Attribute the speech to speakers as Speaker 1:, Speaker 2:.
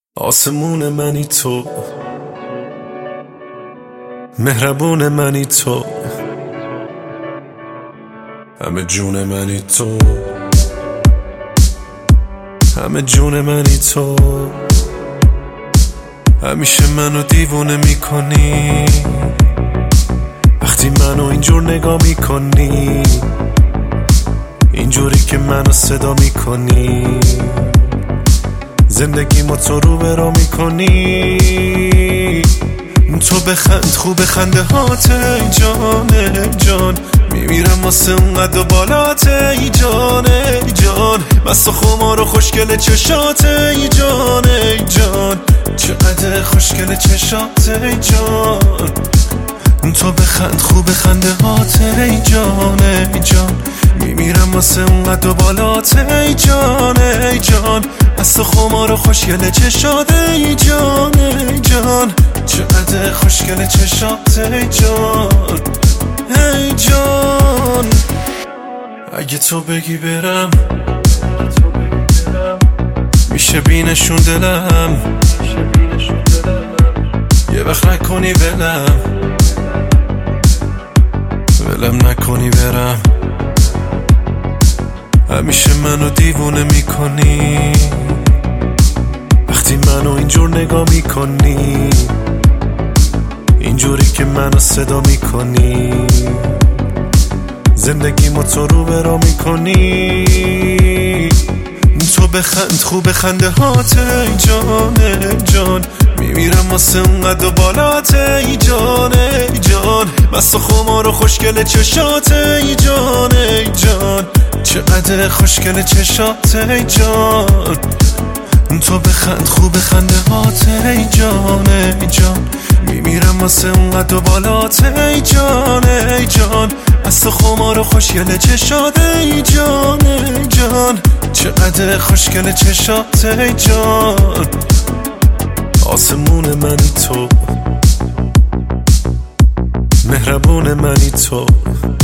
Speaker 1: آسمون منی تو، مهربون منی تو، همه جون منی تو، همه جون منی تو. همیشه منو دیوونه میکنی وقتی منو اینجور نگاه میکنی، اینجوری که منو صدا میکنی، زندگی ما تو رو برا میکنی. تو بخند خوب خنده هات ای جان ای جان، میمیرم واسه اونقد و بالات ای جان ای جان، مست و خمار و خوشگل چشات ای جان ای جان، چقدر خوشگل چشات ای جان. تو بخند خوب خنده هات ای جان ای جان، میمیرم واسه اونقد و بالات ای جان ای جان، مست و خمار و خوشگل چشات ای جان ای جان، چقدر خوشگل چشات ای جان ای جان. اگه تو بگی برم میشه بینشون دلم، یه وقت نکنی ولم نکنی برم. همیشه منو دیوونه میکنی وقتی منو اینجور نگاه میکنی، اینجوری که منو صدا میکنی، زندگی ما تو رو برا میکنی. تو بخند خوب خنده هات ای جان ای جان، میمیرم واسه اونقد و بالات ای جان ای جان، مست و خمار و خوشگل چشات ای جان ای جان، چقدر خوشگل چشات ای جان. تو بخند خوب خنده هات ای جان ای جان، میمیرم واسه اونقد و بالات ای جان ای جان، مست و خمار و خوشگل چشات ای جان ای جان، چقدر خوشگل چشات ای جان. آسمون منی تو، مهربون منی تو،